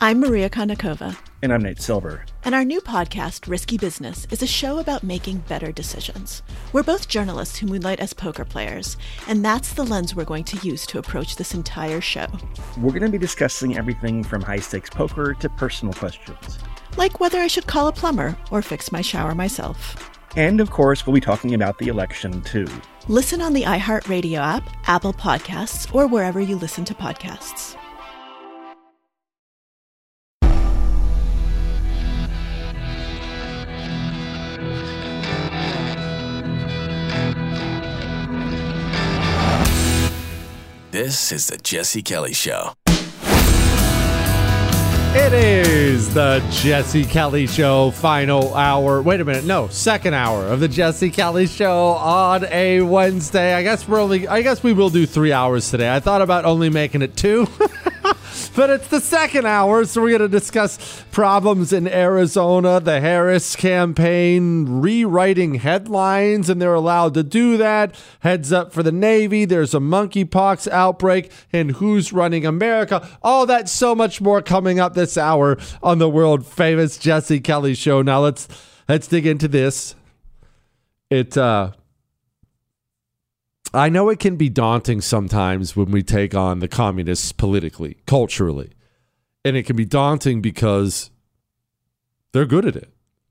I'm Maria Konnikova. And I'm Nate Silver. And our new podcast, Risky Business, is a show about making better decisions. We're both journalists who moonlight as poker players, and that's the lens we're going to use to approach this entire show. We're going to be discussing everything from high-stakes poker to personal questions. Like whether I should call a plumber or fix my shower myself. And, of course, we'll be talking about the election, too. Listen on the iHeartRadio app, Apple Podcasts, or wherever you listen to podcasts. This is the Jesse Kelly Show. It is the Jesse Kelly Show final hour. Wait a minute. No, second hour of the Jesse Kelly Show on a Wednesday. I guess we will do 3 hours today. I thought about only making it 2. But it's the second hour, so we're going to discuss problems in Arizona, the Harris campaign, rewriting headlines, and they're allowed to do that. Heads up for the Navy, there's a monkeypox outbreak, and who's running America. All that, so much more coming up this hour on the world-famous Jesse Kelly Show. Now, let's dig into this. I know it can be daunting sometimes when we take on the communists politically, culturally. And it can be daunting because they're good at it.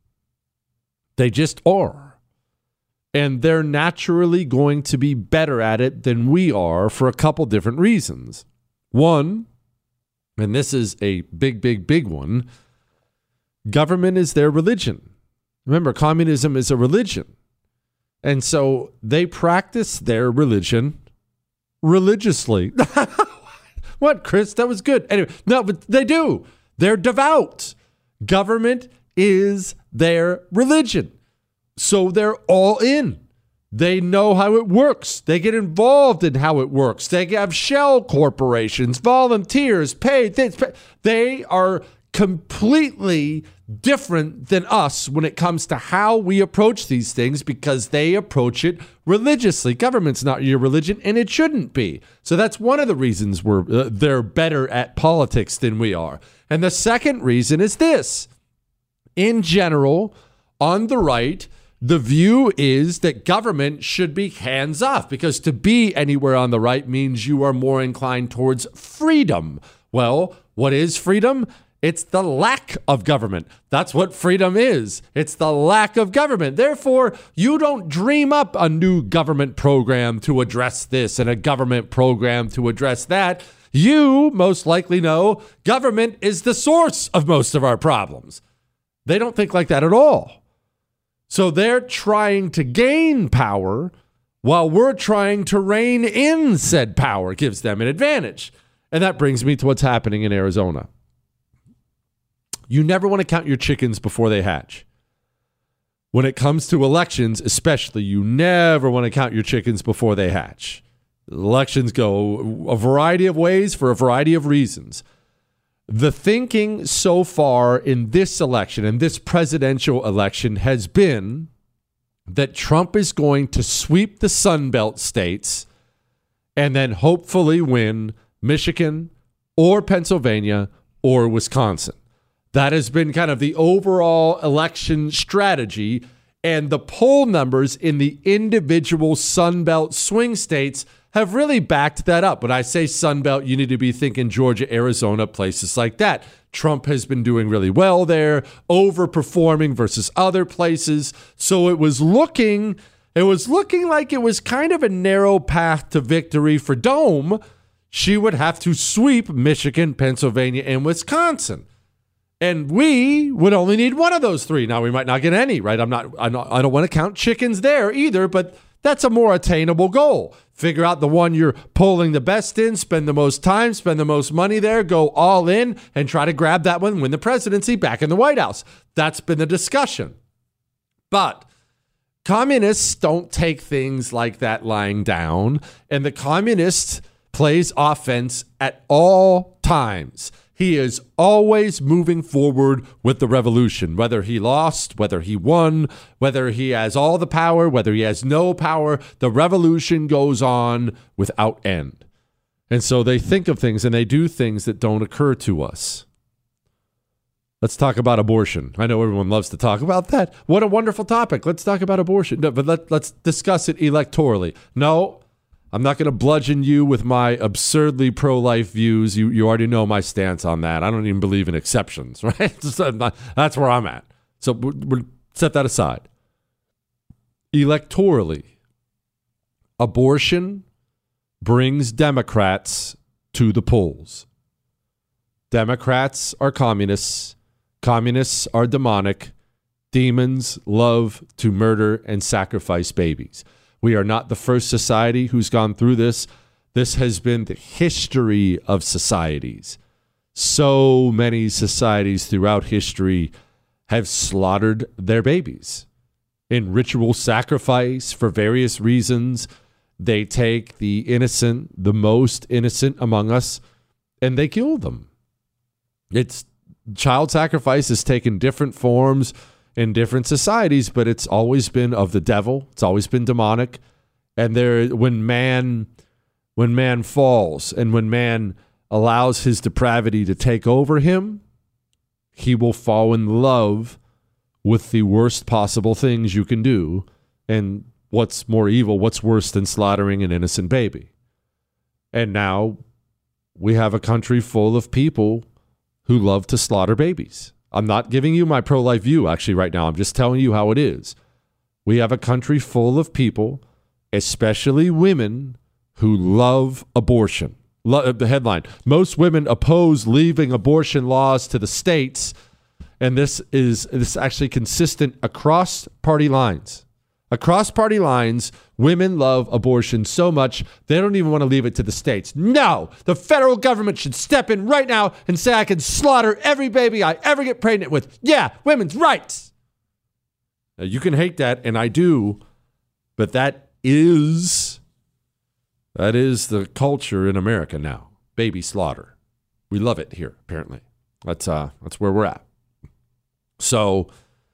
They just are. And they're naturally going to be better at it than we are for a couple different reasons. One, and this is a big one, government is their religion. Remember, communism is a religion. And so they practice their religion religiously. What, Chris? That was good. Anyway, no, but they do. They're devout. Government is their religion. So they're all in. They know how it works. They get involved in how it works. They have shell corporations, volunteers, paid things. They are completely different than us when it comes to how we approach these things because they approach it religiously. Government's not your religion, and it shouldn't be. So that's one of the reasons they're better at politics than we are. And the second reason is this. In general, on the right, the view is that government should be hands off because to be anywhere on the right means you are more inclined towards freedom. Well, what is freedom? It's the lack of government. That's what freedom is. It's the lack of government. Therefore, you don't dream up a new government program to address this and a government program to address that. You most likely know government is the source of most of our problems. They don't think like that at all. So they're trying to gain power while we're trying to rein in said power. It gives them an advantage. And that brings me to what's happening in Arizona. You never want to count your chickens before they hatch. When it comes to elections, especially, you never want to count your chickens before they hatch. Elections go a variety of ways for a variety of reasons. The thinking so far in this election and this presidential election has been that Trump is going to sweep the Sun Belt states and then hopefully win Michigan or Pennsylvania or Wisconsin. That has been kind of the overall election strategy, and the poll numbers in the individual Sunbelt swing states have really backed that up. When I say Sunbelt, you need to be thinking Georgia, Arizona, places like that. Trump has been doing really well there, overperforming versus other places. So it was looking like it was kind of a narrow path to victory for Dome. She would have to sweep Michigan, Pennsylvania, and Wisconsin. And we would only need one of those three. Now, we might not get any, right? I don't want to count chickens there either, but that's a more attainable goal. Figure out the one you're polling the best in, spend the most time, spend the most money there, go all in, and try to grab that one, win the presidency back in the White House. That's been the discussion. But communists don't take things like that lying down, and the communist plays offense at all times. He is always moving forward with the revolution, whether he lost, whether he won, whether he has all the power, whether he has no power. The revolution goes on without end. And so they think of things and they do things that don't occur to us. Let's talk about abortion. I know everyone loves to talk about that. What a wonderful topic. Let's talk about abortion. No, but let's discuss it electorally. No, I'm not going to bludgeon you with my absurdly pro-life views. You already know my stance on that. I don't even believe in exceptions, right? That's where I'm at. So we'll set that aside. Electorally, abortion brings Democrats to the polls. Democrats are communists. Communists are demonic. Demons love to murder and sacrifice babies. We are not the first society who's gone through this. This has been the history of societies. So many societies throughout history have slaughtered their babies in ritual sacrifice for various reasons. They take the innocent, the most innocent among us, and they kill them. It's child sacrifice has taken different forms in different societies, but it's always been of the devil. It's always been demonic. And when man falls and when man allows his depravity to take over him, he will fall in love with the worst possible things you can do. And what's more evil, what's worse than slaughtering an innocent baby? And now we have a country full of people who love to slaughter babies. I'm not giving you my pro-life view, actually, right now. I'm just telling you how it is. We have a country full of people, especially women, who love abortion. The headline, most women oppose leaving abortion laws to the states. And this is actually consistent across party lines. Across party lines, women love abortion so much, they don't even want to leave it to the states. No, the federal government should step in right now and say I can slaughter every baby I ever get pregnant with. Yeah, women's rights. Now, you can hate that, and I do, but that is the culture in America now. Baby slaughter. We love it here, apparently. That's where we're at. So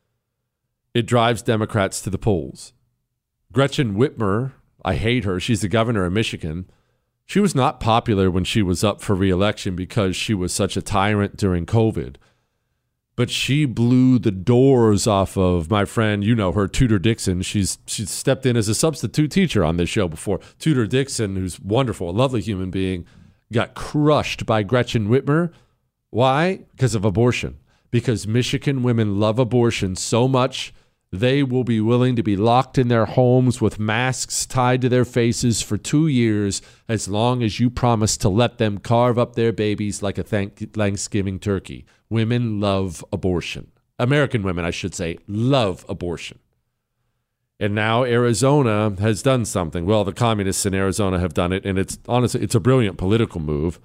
it drives Democrats to the polls. Gretchen Whitmer, I hate her. She's the governor of Michigan. She was not popular when she was up for re-election because she was such a tyrant during COVID. But she blew the doors off of my friend, you know her, Tudor Dixon. She's stepped in as a substitute teacher on this show before. Tudor Dixon, who's wonderful, a lovely human being, got crushed by Gretchen Whitmer. Why? Because of abortion. Because Michigan women love abortion so much, they will be willing to be locked in their homes with masks tied to their faces for 2 years as long as you promise to let them carve up their babies like a Thanksgiving turkey. Women love abortion. American women, I should say, love abortion. And now Arizona has done something. Well, the communists in Arizona have done it, and it's a brilliant political move.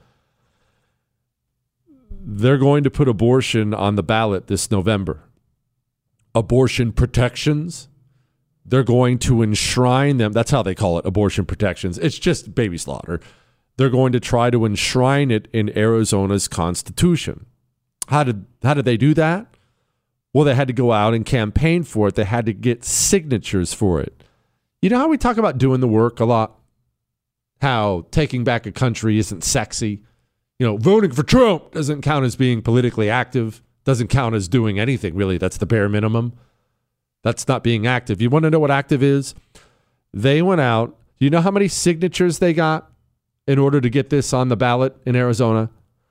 They're going to put abortion on the ballot this November. Abortion protections. They're going to enshrine them. That's how they call it, abortion protections. It's just baby slaughter. They're going to try to enshrine it in Arizona's constitution. How did they do that? Well, they had to go out and campaign for it. They had to get signatures for it. You know how we talk about doing the work a lot? How taking back a country isn't sexy. You know, voting for Trump doesn't count as being politically active, doesn't count as doing anything, really. That's the bare minimum. That's not being active. You want to know what active is? They went out. Do you know how many signatures they got in order to get this on the ballot in Arizona?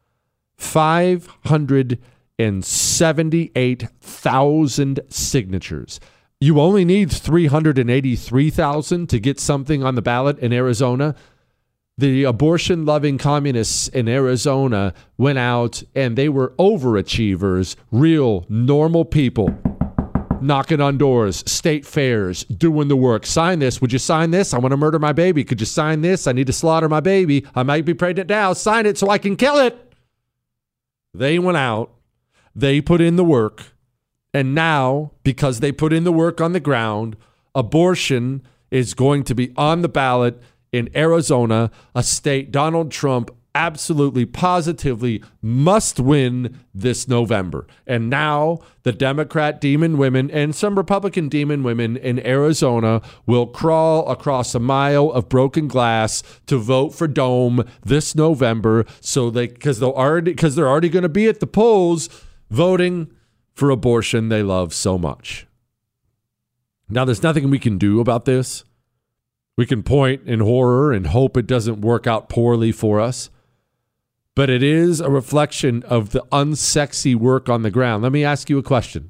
578,000 signatures. You only need 383,000 to get something on the ballot in Arizona. The abortion-loving communists in Arizona went out and they were overachievers, real, normal people, knocking on doors, state fairs, doing the work. Sign this. Would you sign this? I want to murder my baby. Could you sign this? I need to slaughter my baby. I might be pregnant now. Sign it so I can kill it. They went out. They put in the work. And now, because they put in the work on the ground, abortion is going to be on the ballot in Arizona, a state Donald Trump absolutely, positively must win this November. And now the Democrat demon women and some Republican demon women in Arizona will crawl across a mile of broken glass to vote for Dome this November. So because they're already going to be at the polls voting for abortion they love so much. Now, there's nothing we can do about this. We can point in horror and hope it doesn't work out poorly for us. But it is a reflection of the unsexy work on the ground. Let me ask you a question.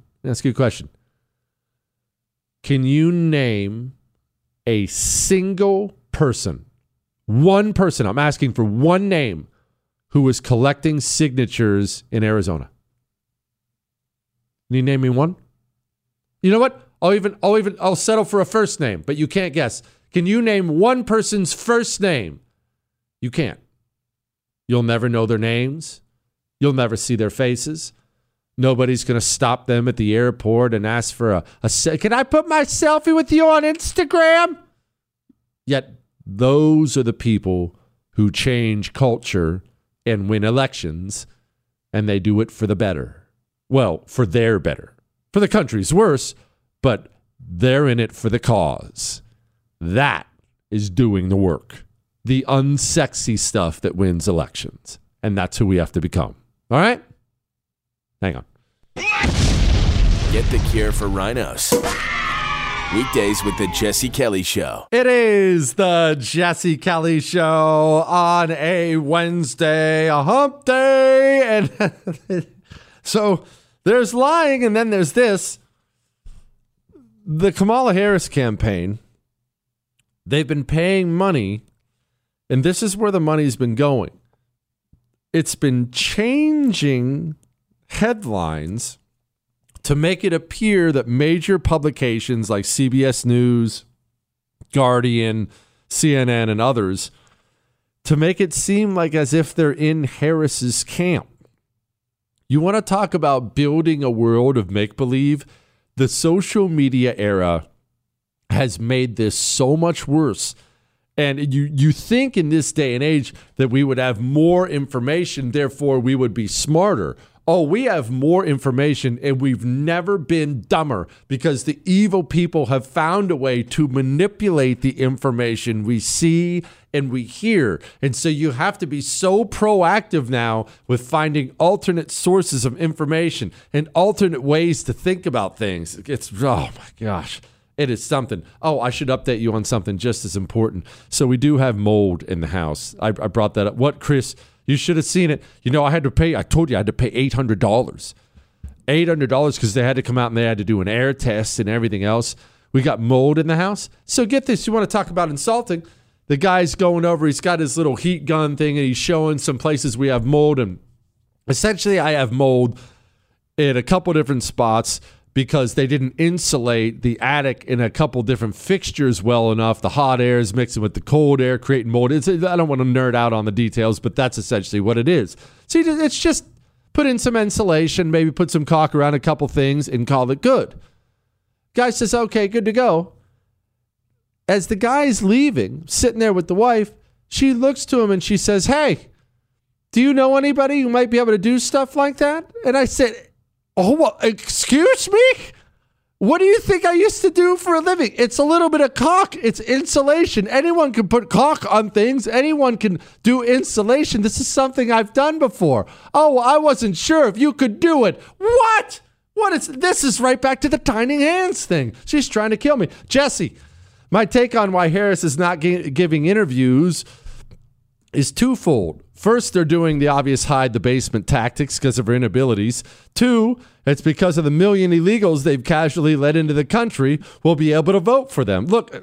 Can you name a single person, one person, I'm asking for one name, who was collecting signatures in Arizona? Can you name me one? You know what? I'll settle for a first name, but you can't guess. Can you name one person's first name? You can't. You'll never know their names. You'll never see their faces. Nobody's going to stop them at the airport and ask for can I put my selfie with you on Instagram? Yet those are the people who change culture and win elections, and they do it for the better. Well, for their better. For the country's worse, but they're in it for the cause. That is doing the work. The unsexy stuff that wins elections. And that's who we have to become. All right? Hang on. Get the cure for rhinos. Weekdays with the Jesse Kelly Show. It is the Jesse Kelly Show on a Wednesday, a hump day. And so there's lying and then there's this. The Kamala Harris campaign, they've been paying money, and this is where the money's been going. It's been changing headlines to make it appear that major publications like CBS News, Guardian, CNN, and others, to make it seem like as if they're in Harris's camp. You want to talk about building a world of make-believe? The social media era has made this so much worse. And you think in this day and age that we would have more information, therefore we would be smarter. Oh, we have more information and we've never been dumber because the evil people have found a way to manipulate the information we see and we hear. And so you have to be so proactive now with finding alternate sources of information and alternate ways to think about things. Oh my gosh. It is something. Oh, I should update you on something just as important. So we do have mold in the house. I brought that up. What, Chris? You should have seen it. You know, I told you I had to pay $800. $800 because they had to come out and they had to do an air test and everything else. We got mold in the house. So get this. You want to talk about insulting? The guy's going over. He's got his little heat gun thing and he's showing some places we have mold. And essentially I have mold in a couple different spots because they didn't insulate the attic in a couple different fixtures well enough. The hot air is mixing with the cold air, creating mold. I don't want to nerd out on the details, but that's essentially what it is. See, it's just put in some insulation, maybe put some caulk around a couple things and call it good. Guy says, okay, good to go. As the guy's leaving, sitting there with the wife, she looks to him and she says, hey, do you know anybody who might be able to do stuff like that? And I said, oh, well, excuse me? What do you think I used to do for a living? It's a little bit of caulk. It's insulation. Anyone can put caulk on things. Anyone can do insulation. This is something I've done before. Oh, I wasn't sure if you could do it. What? This is right back to the tiny hands thing. She's trying to kill me. Jesse, my take on why Harris is not giving interviews is twofold. First, they're doing the obvious hide the basement tactics because of her inabilities. Two, it's because of the million illegals they've casually let into the country will be able to vote for them. Look,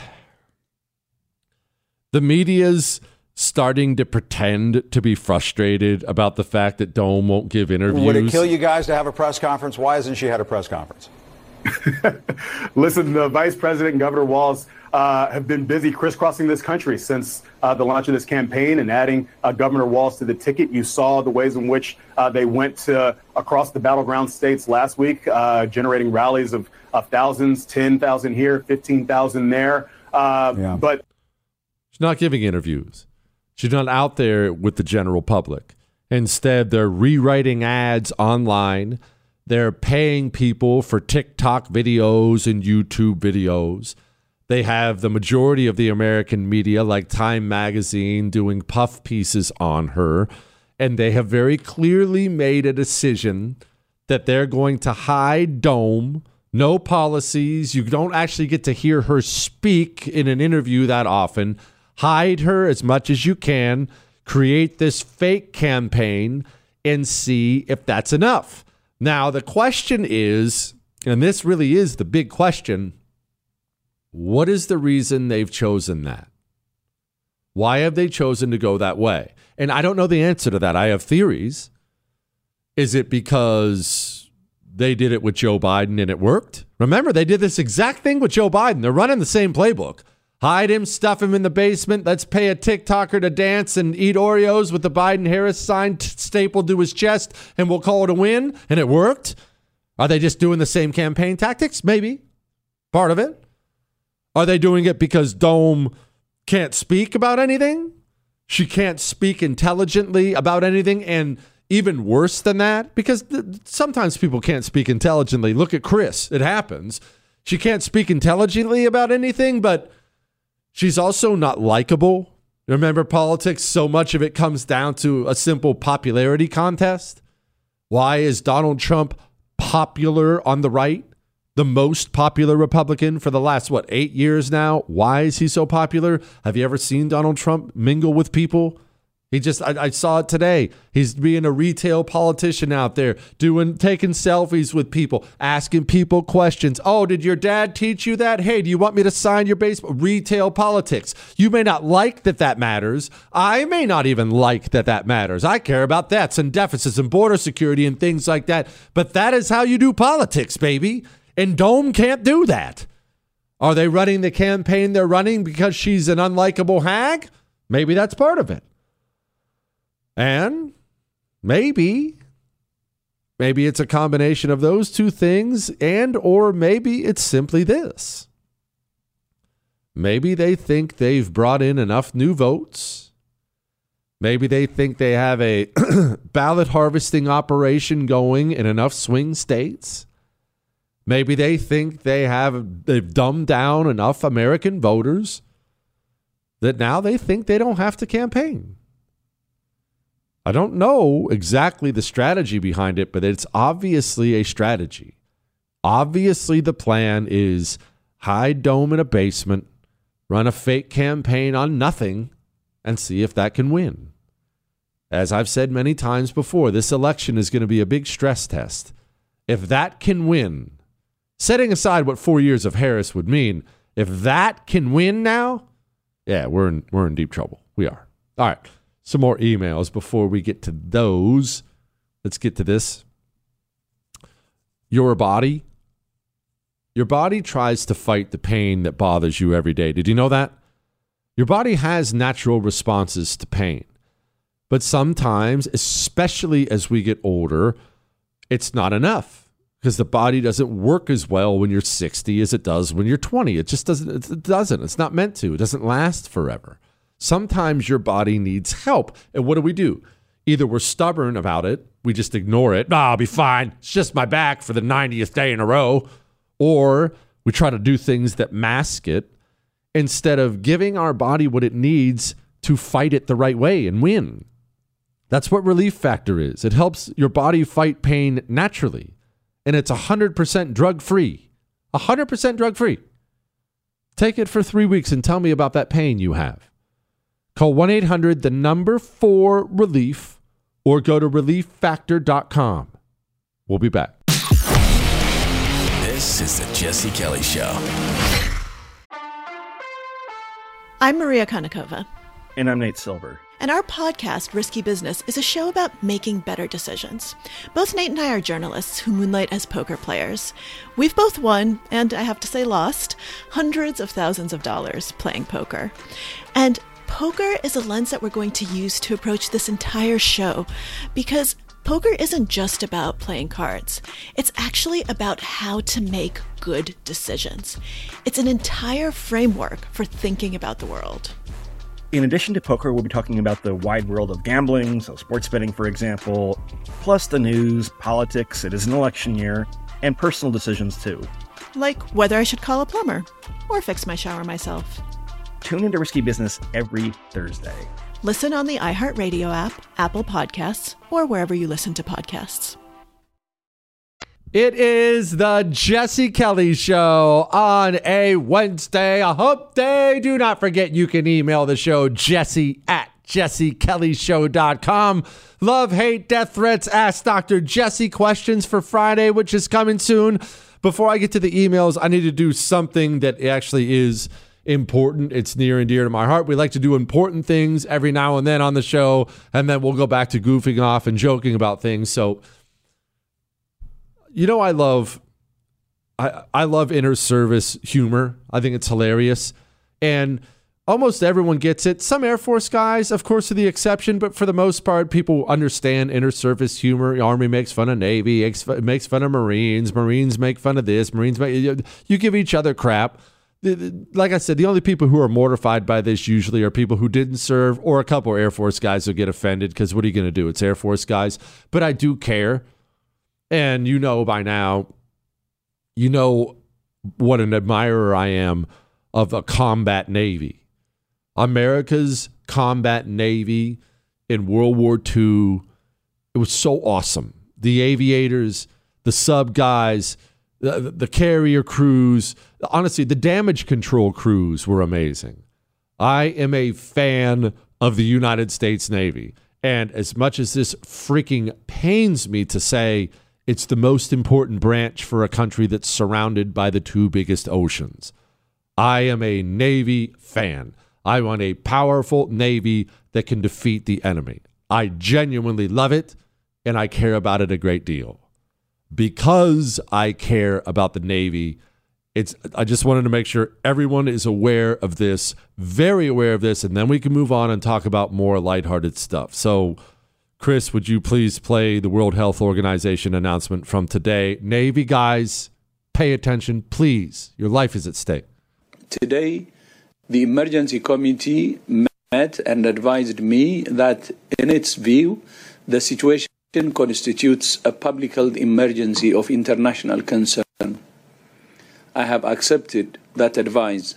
the media's starting to pretend to be frustrated about the fact that Dome won't give interviews. Would it kill you guys to have a press conference? Why hasn't she had a press conference? Listen, the Vice President and Governor Walz have been busy crisscrossing this country since the launch of this campaign and adding Governor Walz to the ticket. You saw the ways in which they went across the battleground states last week, generating rallies of thousands, 10,000 here, 15,000 there. But she's not giving interviews. She's not out there with the general public. Instead, they're rewriting ads online. They're paying people for TikTok videos and YouTube videos. They have the majority of the American media, like Time Magazine, doing puff pieces on her. And they have very clearly made a decision that they're going to hide Dome, no policies. You don't actually get to hear her speak in an interview that often. Hide her as much as you can. Create this fake campaign and see if that's enough. Now, the question is, and this really is the big question, what is the reason they've chosen that? Why have they chosen to go that way? And I don't know the answer to that. I have theories. Is it because they did it with Joe Biden and it worked? Remember, they did this exact thing with Joe Biden. They're running the same playbook. Hide him, stuff him in the basement. Let's pay a TikToker to dance and eat Oreos with the Biden-Harris sign stapled to his chest, and we'll call it a win. And it worked. Are they just doing the same campaign tactics? Maybe. Part of it. Are they doing it because Dome can't speak about anything? She can't speak intelligently about anything. And even worse than that, because sometimes people can't speak intelligently. Look at Chris. It happens. She can't speak intelligently about anything, but she's also not likable. Remember, politics, so much of it comes down to a simple popularity contest. Why is Donald Trump popular on the right? The most popular Republican for the last, 8 years now? Why is he so popular? Have you ever seen Donald Trump mingle with people? I saw it today. He's being a retail politician out there, taking selfies with people, asking people questions. Oh, did your dad teach you that? Hey, do you want me to sign your baseball? Retail politics. You may not like that matters. I may not even like that matters. I care about debts and deficits and border security and things like that. But that is how you do politics, baby. And Dome can't do that. Are they running the campaign they're running because she's an unlikable hag? Maybe that's part of it. And maybe it's a combination of those two things, or maybe it's simply this. Maybe they think they've brought in enough new votes. Maybe they think they have a ballot harvesting operation going in enough swing states. Maybe they think they've dumbed down enough American voters that now they think they don't have to campaign. I don't know exactly the strategy behind it, but it's obviously a strategy. Obviously, the plan is hide Dome in a basement, run a fake campaign on nothing, and see if that can win. As I've said many times before, this election is going to be a big stress test. If that can win, setting aside what 4 years of Harris would mean, if that can win now, yeah, we're in deep trouble. We are. All right. Some more emails before we get to those. Let's get to this. Your body tries to fight the pain that bothers you every day. Did you know that? Your body has natural responses to pain. But sometimes, especially as we get older, it's not enough because the body doesn't work as well when you're 60 as it does when you're 20. It just doesn't. It doesn't. It's not meant to. It doesn't last forever. Sometimes your body needs help. And what do? Either we're stubborn about it. We just ignore it. I'll be fine. It's just my back for the 90th day in a row. Or we try to do things that mask it instead of giving our body what it needs to fight it the right way and win. That's what Relief Factor is. It helps your body fight pain naturally. And it's 100% drug-free. 100% drug-free. Take it for 3 weeks and tell me about that pain you have. Call 1-800-4RELIEF or go to relieffactor.com. We'll be back. This is the Jesse Kelly Show. I'm Maria Konnikova. And I'm Nate Silver. And our podcast, Risky Business, is a show about making better decisions. Both Nate and I are journalists who moonlight as poker players. We've both won, and I have to say lost, hundreds of thousands of dollars playing poker. And poker is a lens that we're going to use to approach this entire show, because poker isn't just about playing cards. It's actually about how to make good decisions. It's an entire framework for thinking about the world. In addition to poker, we'll be talking about the wide world of gambling, so sports betting, for example, plus the news, politics, it is an election year, and personal decisions too. Like whether I should call a plumber or fix my shower myself. Tune into Risky Business every Thursday. Listen on the iHeartRadio app, Apple Podcasts, or wherever you listen to podcasts. It is the Jesse Kelly Show on a Wednesday, a hump day. Do not forget you can email the show, jesse@jessekellyshow.com. Love, hate, death threats, ask Dr. Jesse questions for Friday, which is coming soon. Before I get to the emails, I need to do something that actually is important. It's near and dear to my heart. We like to do important things every now and then on the show, and then we'll go back to goofing off and joking about things. So, you know, I love inter-service humor. I think it's hilarious. And almost everyone gets it. Some Air Force guys, of course, are the exception, but for the most part, people understand inter-service humor. The Army makes fun of Navy, makes fun of Marines. Marines make fun of this. You give each other crap. Like I said, the only people who are mortified by this usually are people who didn't serve, or a couple of Air Force guys who get offended because what are you going to do? It's Air Force guys. But I do care. And you know by now, you know what an admirer I am of a combat Navy. America's combat Navy in World War II, it was so awesome. The aviators, the sub guys, the carrier crews, honestly, the damage control crews were amazing. I am a fan of the United States Navy. And as much as this freaking pains me to say, it's the most important branch for a country that's surrounded by the two biggest oceans. I am a Navy fan. I want a powerful Navy that can defeat the enemy. I genuinely love it, and I care about it a great deal. Because I care about the Navy, I just wanted to make sure everyone is aware of this, very aware of this, and then we can move on and talk about more lighthearted stuff. So, Chris, would you please play the World Health Organization announcement from today? Navy guys, pay attention, please. Your life is at stake. Today, the emergency committee met and advised me that, in its view, the situation constitutes a public health emergency of international concern. I have accepted that advice.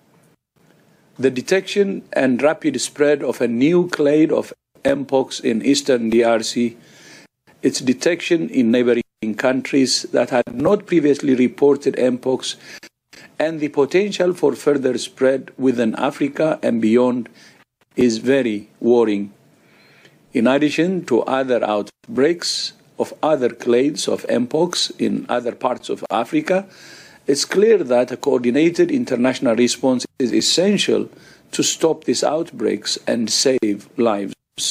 The detection and rapid spread of a new clade of Mpox in eastern DRC, its detection in neighboring countries that had not previously reported Mpox, and the potential for further spread within Africa and beyond is very worrying. In addition to other outbreaks of other clades of Mpox in other parts of Africa, it's clear that a coordinated international response is essential to stop these outbreaks and save lives.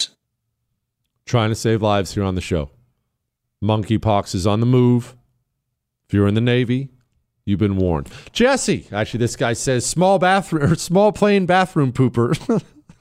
Trying to save lives here on the show. Monkeypox is on the move. If you're in the Navy, you've been warned. Jesse, actually, this guy says small plane bathroom pooper.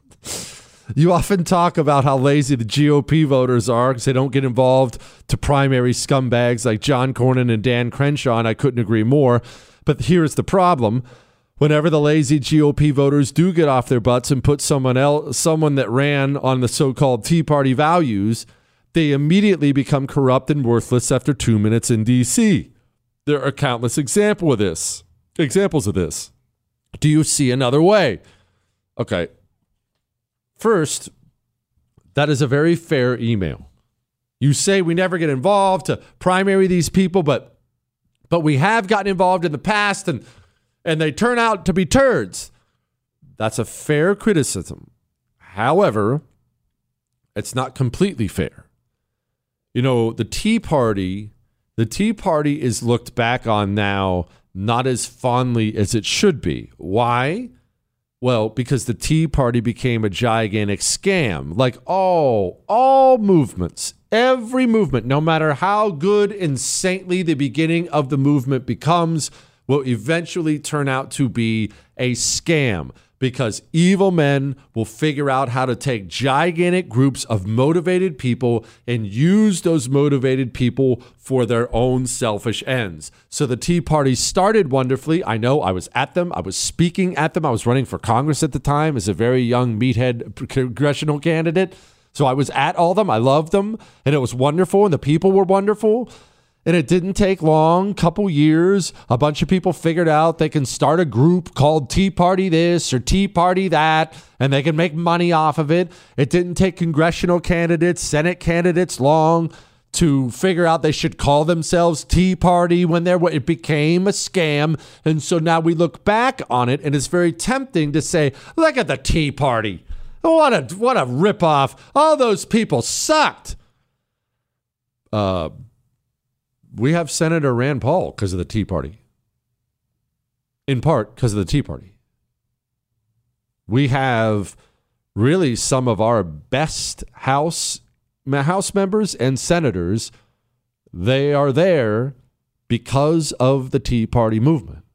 You often talk about how lazy the GOP voters are because they don't get involved to primary scumbags like John Cornyn and Dan Crenshaw, and I couldn't agree more. But here's the problem. Whenever the lazy GOP voters do get off their butts and put someone that ran on the so-called Tea Party values, they immediately become corrupt and worthless after 2 minutes in D.C. There are countless examples of this. Do you see another way? Okay. First, that is a very fair email. You say we never get involved to primary these people, but we have gotten involved in the past and they turn out to be turds. That's a fair criticism. However, it's not completely fair. You know, the Tea Party is looked back on now not as fondly as it should be. Why? Well, because the Tea Party became a gigantic scam. Like all movements, every movement, no matter how good and saintly the beginning of the movement becomes, will eventually turn out to be a scam. Because evil men will figure out how to take gigantic groups of motivated people and use those motivated people for their own selfish ends. So the Tea Party started wonderfully. I know I was at them. I was speaking at them. I was running for Congress at the time as a very young meathead congressional candidate. So I was at all of them. I loved them. And it was wonderful. And the people were wonderful. And it didn't take long, couple years. A bunch of people figured out they can start a group called Tea Party this or Tea Party that, and they can make money off of it. It didn't take congressional candidates, Senate candidates long to figure out they should call themselves Tea Party when it became a scam. And so now we look back on it, and it's very tempting to say, look at the Tea Party. What a ripoff. All those people sucked. We have Senator Rand Paul because of the Tea Party. In part because of the Tea Party. We have really some of our best House members and senators. They are there because of the Tea Party movement.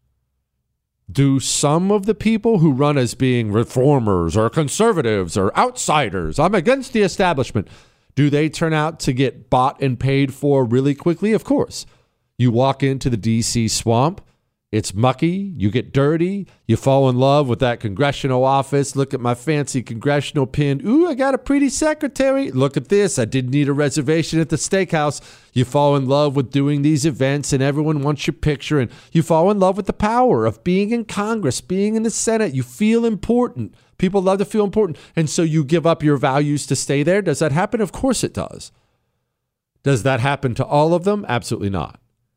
Do some of the people who run as being reformers or conservatives or outsiders, I'm against the establishment, do they turn out to get bought and paid for really quickly? Of course. You walk into the D.C. swamp. It's mucky. You get dirty. You fall in love with that congressional office. Look at my fancy congressional pin. Ooh, I got a pretty secretary. Look at this. I didn't need a reservation at the steakhouse. You fall in love with doing these events, and everyone wants your picture. And you fall in love with the power of being in Congress, being in the Senate. You feel important. People love to feel important. And so you give up your values to stay there. Does that happen? Of course it does. Does that happen to all of them? Absolutely not.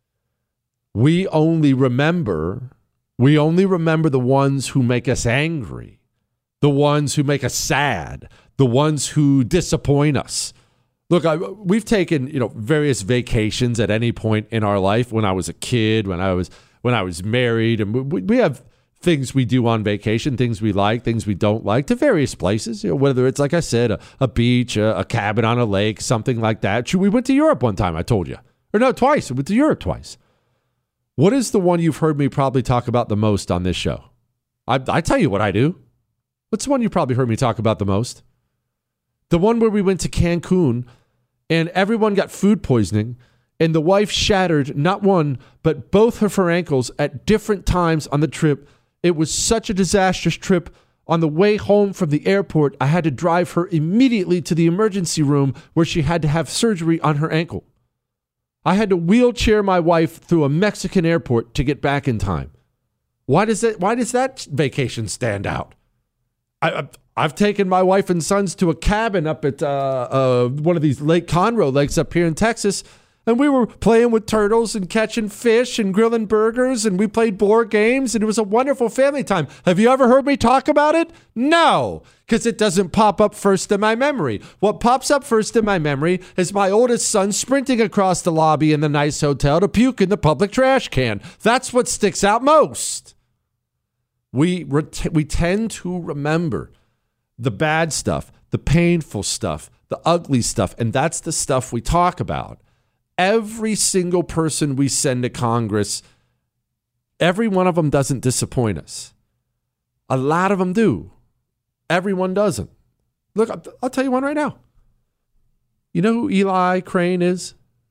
We only remember the ones who make us angry, the ones who make us sad, the ones who disappoint us. Look, we've taken, various vacations at any point in our life. When I was a kid, when I was married, and we have things we do on vacation, things we like, things we don't like, to various places. Whether it's, like I said, a beach, a cabin on a lake, something like that. We went to Europe one time. I told you, or no, twice. We went to Europe twice. What is the one you've heard me probably talk about the most on this show? I tell you what I do. What's the one you probably heard me talk about the most? The one where we went to Cancun and everyone got food poisoning and the wife shattered not one, but both of her ankles at different times on the trip. It was such a disastrous trip. On the way home from the airport, I had to drive her immediately to the emergency room where she had to have surgery on her ankle. I had to wheelchair my wife through a Mexican airport to get back in time. Why does that vacation stand out? I've taken my wife and sons to a cabin up at one of these Lake Conroe lakes up here in Texas, and we were playing with turtles and catching fish and grilling burgers, and we played board games, and it was a wonderful family time. Have you ever heard me talk about it? No, because it doesn't pop up first in my memory. What pops up first in my memory is my oldest son sprinting across the lobby in the nice hotel to puke in the public trash can. That's what sticks out most. We tend to remember the bad stuff, the painful stuff, the ugly stuff, and that's the stuff we talk about. Every single person we send to Congress, every one of them doesn't disappoint us. A lot of them do. Everyone doesn't. Look, I'll tell you one right now. You know who Eli Crane is?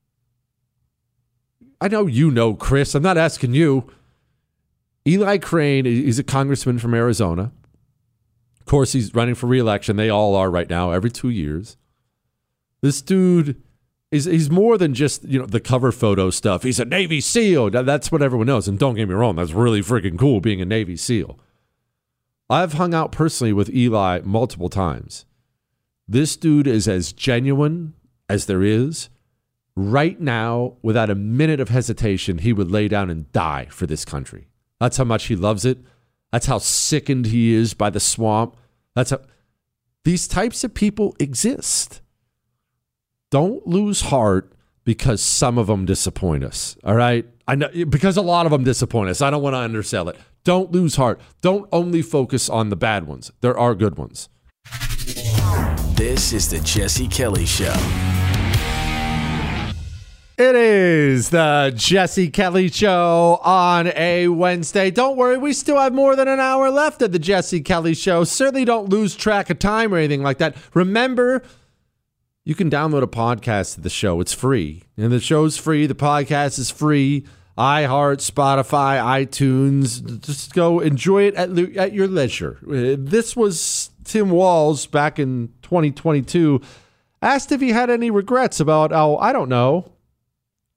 I know you know, Chris. I'm not asking you. Eli Crane is a congressman from Arizona. Of course, he's running for re-election. They all are right now, every 2 years. This dude... He's more than just, the cover photo stuff. He's a Navy SEAL. That's what everyone knows. And don't get me wrong, that's really freaking cool being a Navy SEAL. I've hung out personally with Eli multiple times. This dude is as genuine as there is. Right now, without a minute of hesitation, he would lay down and die for this country. That's how much he loves it. That's how sickened he is by the swamp. That's how these types of people exist. Don't lose heart because some of them disappoint us, all right? I know, because a lot of them disappoint us. I don't want to undersell it. Don't lose heart. Don't only focus on the bad ones. There are good ones. This is the Jesse Kelly Show. It is the Jesse Kelly Show on a Wednesday. Don't worry, we still have more than an hour left of the Jesse Kelly Show. Certainly don't lose track of time or anything like that. Remember, you can download a podcast of the show. It's free. And the show's free. The podcast is free. iHeart, Spotify, iTunes. Just go enjoy it at your leisure. This was Tim Walz back in 2022. Asked if he had any regrets about,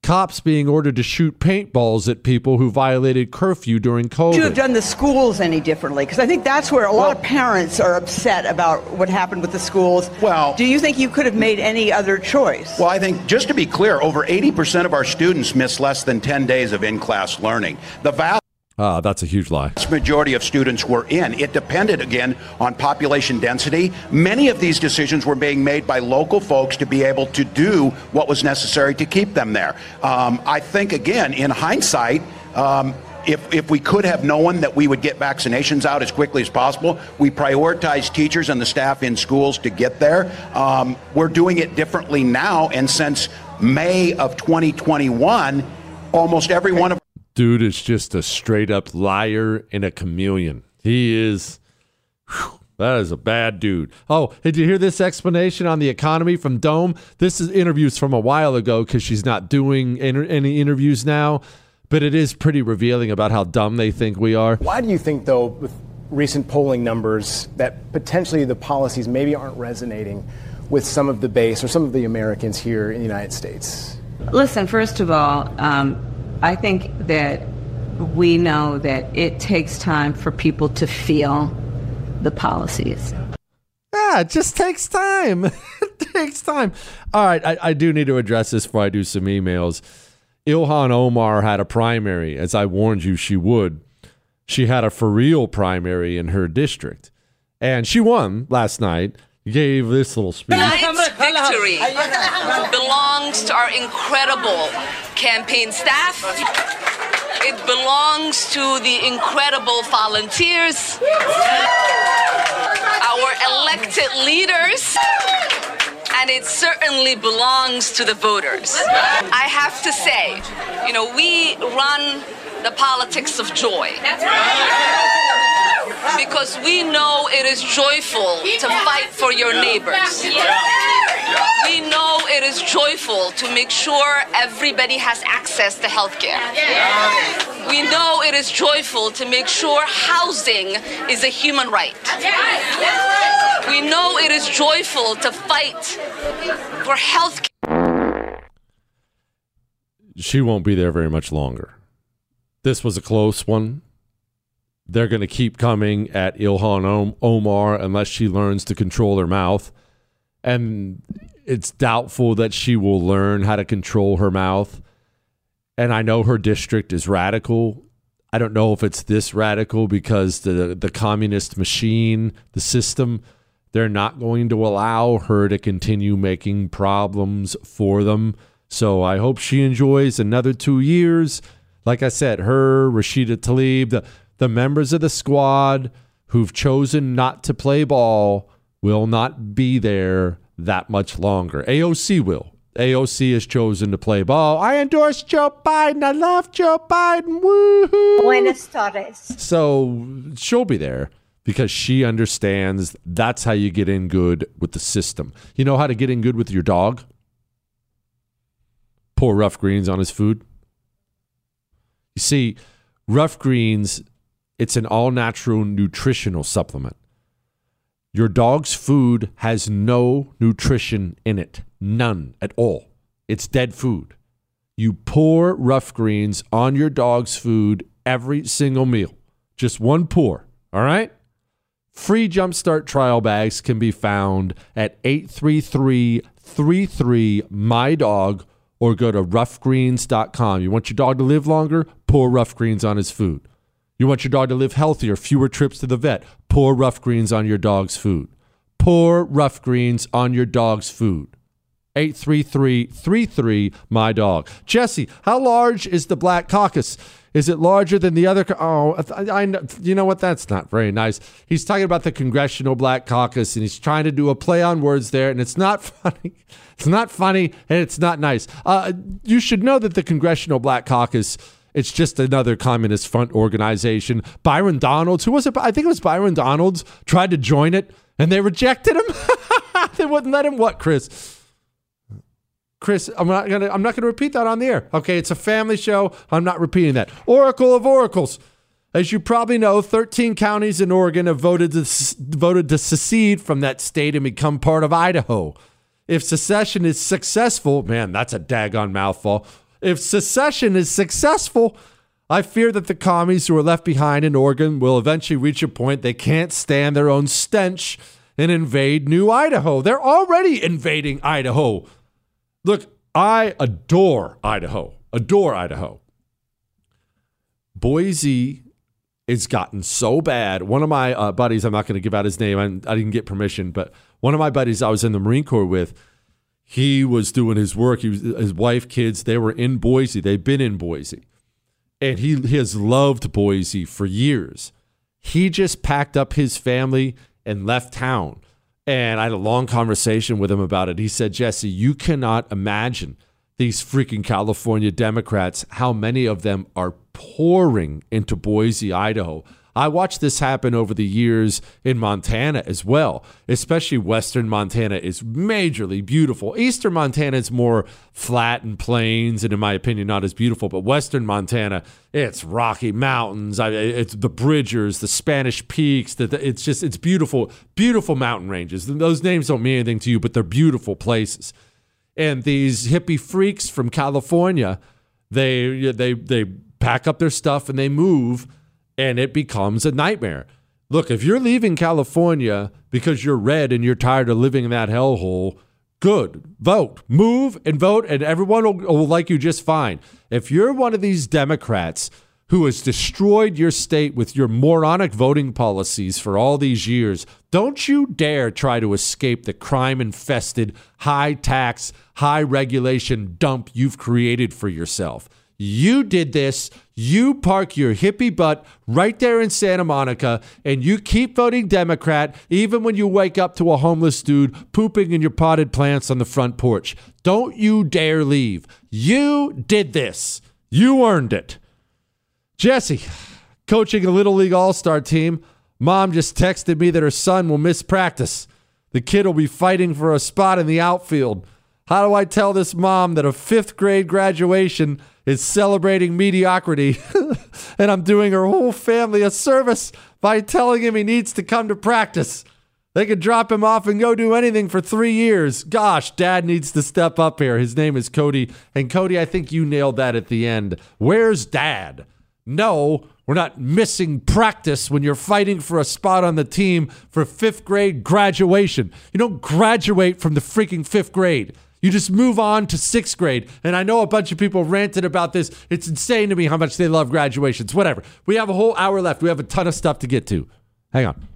cops being ordered to shoot paintballs at people who violated curfew during COVID. Would you have done the schools any differently? Because I think that's where a lot of parents are upset about what happened with the schools. Well, do you think you could have made any other choice? Well, I think, just to be clear, over 80% of our students miss less than 10 days of in-class learning. The vast that's a huge lie. majority of students were in. It depended, again, on population density. Many of these decisions were being made by local folks to be able to do what was necessary to keep them there. I think, again, in hindsight, if we could have known that we would get vaccinations out as quickly as possible, we prioritized teachers and the staff in schools to get there. We're doing it differently now, and since May of 2021, almost every one of Dude is just a straight up liar and a chameleon. He is, that is a bad dude. Oh, did you hear this explanation on the economy from Dome? This is interviews from a while ago because she's not doing any interviews now, but it is pretty revealing about how dumb they think we are. Why do you think, though, with recent polling numbers, that potentially the policies maybe aren't resonating with some of the base or some of the Americans here in the United States? Listen, first of all, I think that we know that it takes time for people to feel the policies. Yeah, it just takes time. It takes time. All right, I do need to address this before I do some emails. Ilhan Omar had a primary, as I warned you she would. She had a for real primary in her district. And she won last night. Gave this little speech. Tonight's victory belongs to our incredible campaign staff. It belongs to the incredible volunteers, our elected leaders, and it certainly belongs to the voters. I have to say, we run the politics of joy. Because we know it is joyful to fight for your neighbors. We know it is joyful to make sure everybody has access to health care. We know it is joyful to make sure housing is a human right. We know it is joyful to fight for health care. She won't be there very much longer. This was a close one. They're going to keep coming at Ilhan Omar unless she learns to control her mouth. And it's doubtful that she will learn how to control her mouth. And I know her district is radical. I don't know if it's this radical because the communist machine, the system, they're not going to allow her to continue making problems for them. So I hope she enjoys another 2 years. Like I said, her, Rashida Tlaib, the members of the squad who've chosen not to play ball will not be there that much longer. AOC will. AOC has chosen to play ball. I endorse Joe Biden. I love Joe Biden. Woohoo! Buenas tardes. So she'll be there because she understands that's how you get in good with the system. You know how to get in good with your dog? Pour Rough Greens on his food. You see, Rough Greens, it's an all-natural nutritional supplement. Your dog's food has no nutrition in it. None at all. It's dead food. You pour Rough Greens on your dog's food every single meal. Just one pour, all right? Free Jumpstart trial bags can be found at 833-33-MY-DOG or go to roughgreens.com. You want your dog to live longer? Pour Rough Greens on his food. You want your dog to live healthier, fewer trips to the vet? Pour Rough Greens on your dog's food. Pour Rough Greens on your dog's food. 833-33-MY-DOG. Jesse, how large is the Black Caucus? Is it larger than the other? I know. You know what? That's not very nice. He's talking about the Congressional Black Caucus, and he's trying to do a play on words there, and it's not funny. It's not funny, and it's not nice. You should know that the Congressional Black Caucus, it's just another communist front organization. Byron Donalds, who was it? I think it was Byron Donalds, tried to join it, and they rejected him. They wouldn't let him. What, Chris? Chris, I'm not gonna repeat that on the air. Okay, it's a family show. I'm not repeating that. Oracle of Oracles. As you probably know, 13 counties in Oregon have voted to secede from that state and become part of Idaho. If secession is successful, man, that's a daggone mouthful. If secession is successful, I fear that the commies who are left behind in Oregon will eventually reach a point they can't stand their own stench and invade New Idaho. They're already invading Idaho. Look, I adore Idaho. Boise it's gotten so bad. One of my buddies, I'm not going to give out his name. I didn't get permission, but one of my buddies I was in the Marine Corps with, he was doing his work. His wife, kids, they were in Boise. They've been in Boise. And he has loved Boise for years. He just packed up his family and left town. And I had a long conversation with him about it. He said, Jesse, you cannot imagine these freaking California Democrats, how many of them are pouring into Boise, Idaho. I watched this happen over the years in Montana as well, especially western Montana is majorly beautiful. Eastern Montana is more flat and plains and, in my opinion, not as beautiful. But western Montana, it's Rocky Mountains, it's the Bridgers, the Spanish Peaks. It's beautiful, beautiful mountain ranges. Those names don't mean anything to you, but they're beautiful places. And these hippie freaks from California, they pack up their stuff and they move, and it becomes a nightmare. Look, if you're leaving California because you're red and you're tired of living in that hellhole, good. Vote. Move and vote, and everyone will like you just fine. If you're one of these Democrats who has destroyed your state with your moronic voting policies for all these years, don't you dare try to escape the crime-infested, high-tax, high-regulation dump you've created for yourself. You did this. You park your hippie butt right there in Santa Monica, and you keep voting Democrat even when you wake up to a homeless dude pooping in your potted plants on the front porch. Don't you dare leave. You did this. You earned it. Jesse, coaching a Little League All-Star team, mom just texted me that her son will miss practice. The kid will be fighting for a spot in the outfield. How do I tell this mom that a 5th grade graduation is celebrating mediocrity and I'm doing her whole family a service by telling him he needs to come to practice? They could drop him off and go do anything for 3 years. Gosh, Dad needs to step up here. His name is Cody. And Cody, I think you nailed that at the end. Where's Dad? No, we're not missing practice when you're fighting for a spot on the team for 5th grade graduation. You don't graduate from the freaking 5th grade. You just move on to 6th grade. And I know a bunch of people ranted about this. It's insane to me how much they love graduations. Whatever. We have a whole hour left. We have a ton of stuff to get to. Hang on.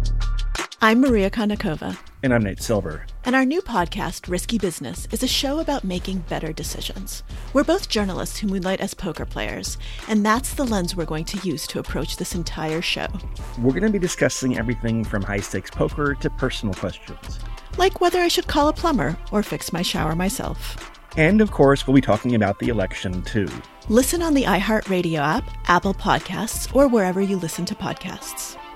I'm Maria Kondakova. And I'm Nate Silver. And our new podcast, Risky Business, is a show about making better decisions. We're both journalists who moonlight as poker players, and that's the lens we're going to use to approach this entire show. We're going to be discussing everything from high-stakes poker to personal questions. Like whether I should call a plumber or fix my shower myself. And, of course, we'll be talking about the election, too. Listen on the iHeartRadio app, Apple Podcasts, or wherever you listen to podcasts.